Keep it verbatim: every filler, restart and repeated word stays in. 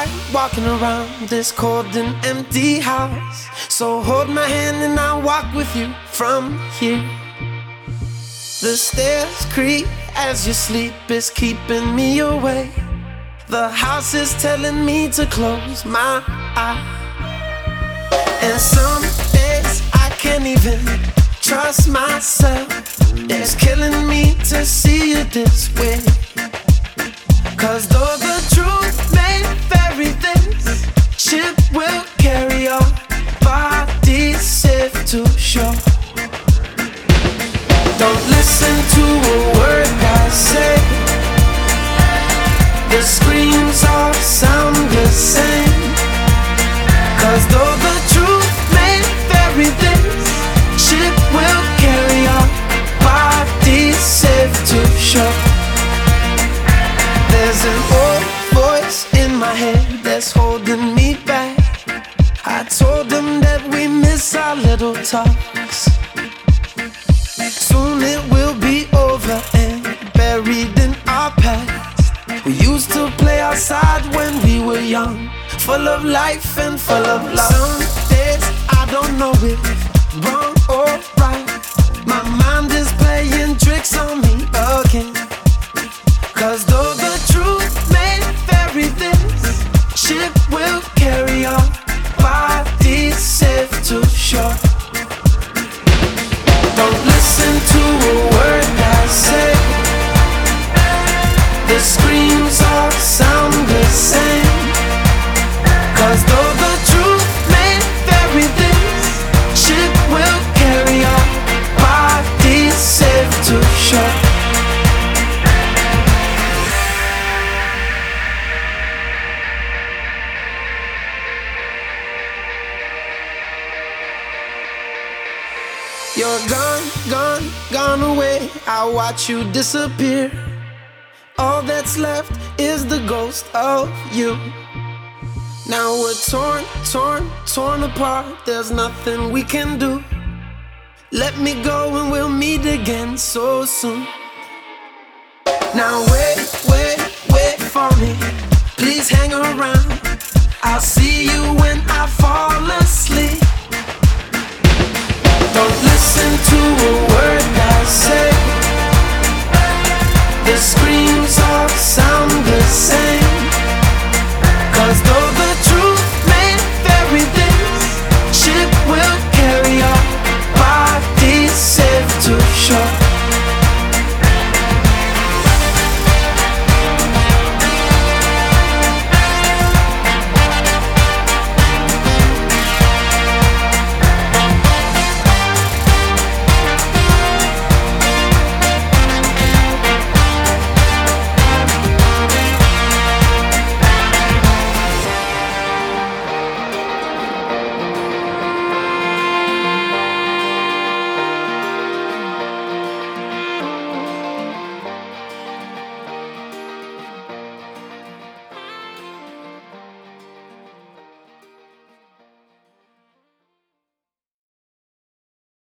like walking around this cold and empty house. So hold my hand and I'll walk with you from here. The stairs creak as you sleep, it's keeping me awake. The house is telling me to close my eyes. And some days I can't even trust myself. It's killing me to see you this way. Cause though the truth may vary, this ship will carry our bodies safe to shore. Don't listen to a word I say. The screams all sound the same. Cause though the truth may vary, this ship will carry our bodies safe to shore. There's an old voice in my head that's holding me back. I told them that we miss our little talks. Soon it will be over and buried in our past. We used to play outside when we were young, full of life and full of love. Some days I don't know if wrong or right. My mind is playing tricks on me again. Cause though the truth may vary, this ship will carry our bodies safe to shore. Don't listen to a word I say. The screams all sound the same. Cause though the truth may vary, this ship will carry our bodies safe to shore. You're gone, gone, gone away. I watch you disappear. All that's left is the ghost of you. Now we're torn, torn, torn apart. There's nothing we can do. Let me go and we'll meet again so soon. Now wait, wait, wait for me. Please hang around. I'll see you when I fall asleep. Don't listen to a word I say.